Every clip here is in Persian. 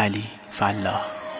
علی فلاح.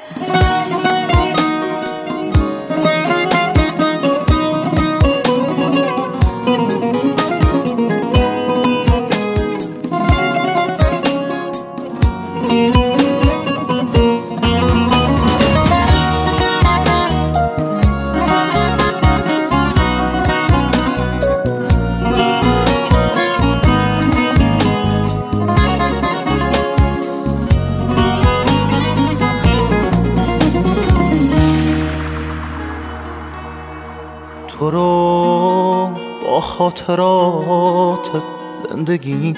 تو رو با خاطرات زندگی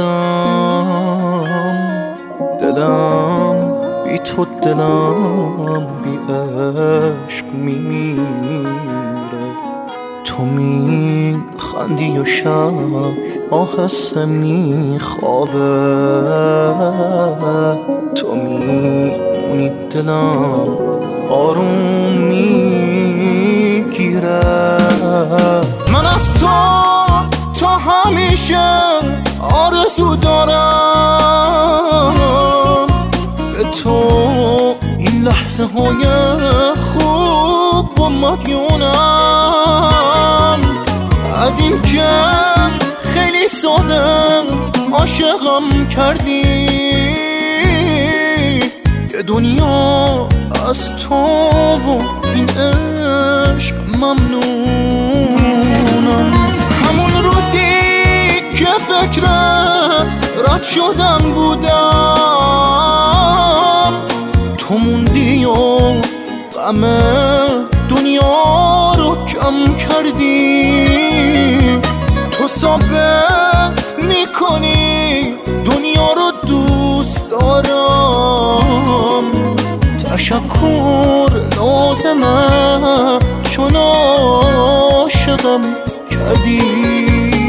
کردم، دلم بی تو دلم بی عشق میمیره. تو میخندی و شب آهسته میخوابه، تو میمونی دلم آروم میگیره. من از تو تا همیشه آرزو دارم، به تو این لحظه های خوب با مدیونم. از این که خیلی ساده عاشقم کردی، یه دنیا از تو و این عشق ممنونم. همون روزی که فکر رد شدن بودم، تو موندی و غم دنیا رو کم کردی. تو ثابت میکنی دنیا رو دوست دارم. تشکر لازمه چون عاشقم کردی.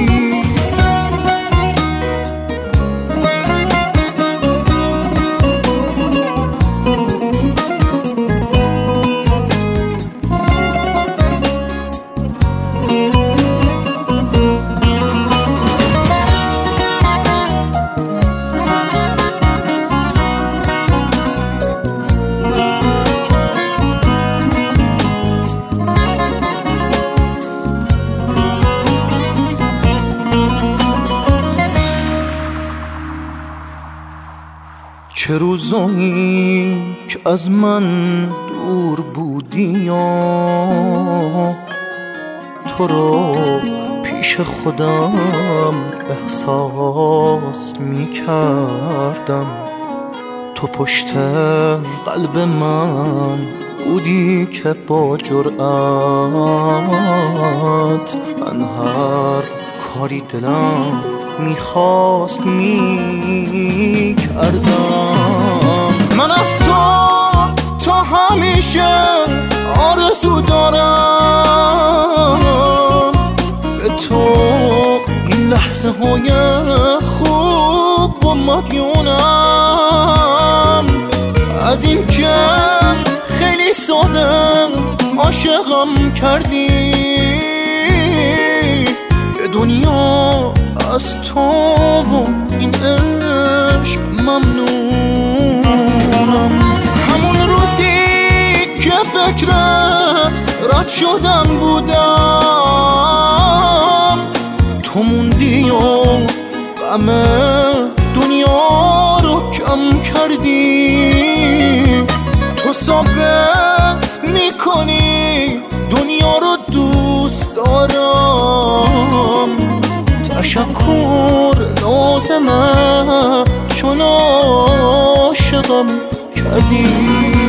چه روزایی که از من دور بودی یا تو رو پیش خودم احساس می کردم. تو پشت قلب من بودی که با جرأت من هر کاری دلم میخواست میکردم. من از تو تا همیشه آرزو دارم، به تو این لحظه های خوب با مدیونم. از این که خیلی ساده عاشقم کردی، به دنیا از تو و این عشق ممنونم. همون روزی که فکر رد شدن بودم، تو موندی و غم دنیا رو کم کردی. تو ثابت میکنی دنیا رو دوست دارم. تشکر لازمه چون عاشقم کردی.